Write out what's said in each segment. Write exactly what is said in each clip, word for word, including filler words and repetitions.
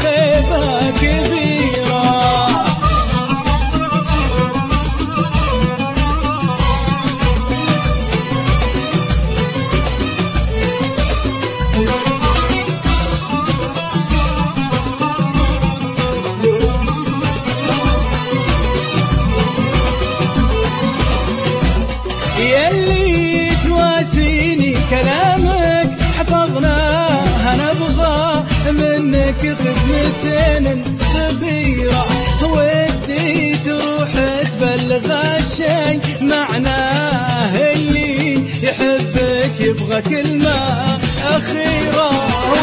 خيبة كبيرة. يلي تواسيني كلامك حفظناه، نبغى منك خدمتين صغيرة، ودي تروح تبلغ الشي معناه اللي يحبك يبغى كلمة أخيرة.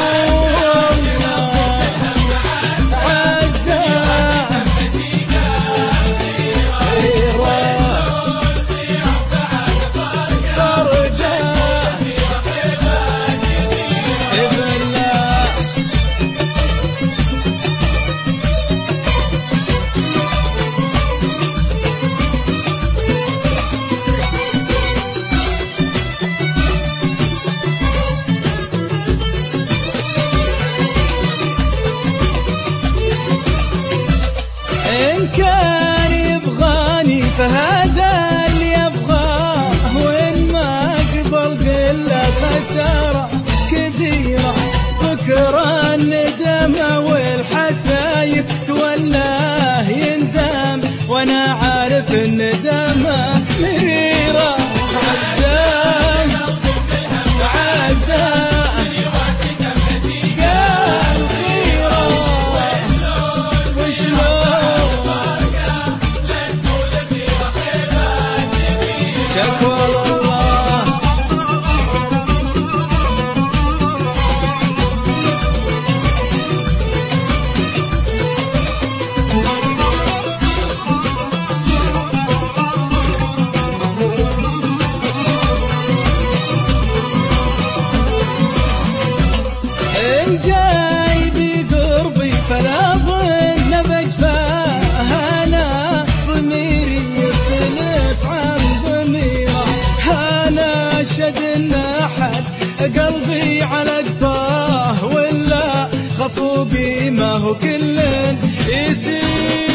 إن كان يبغاني فهذا اللي يبغاه، وإن ما قبل قله خسارة كبيرة. بكرة الندم والحسايب تولاه يندم، وأنا عارف الندم مريرة. عزام عزام شكوى الله. إن جاي بقربي فلا ظن بجفاه، أنا ضميري يختلف عن أشهد إن أحد قلبي على قصاه، ولا خفوقي ما هو كل يسير.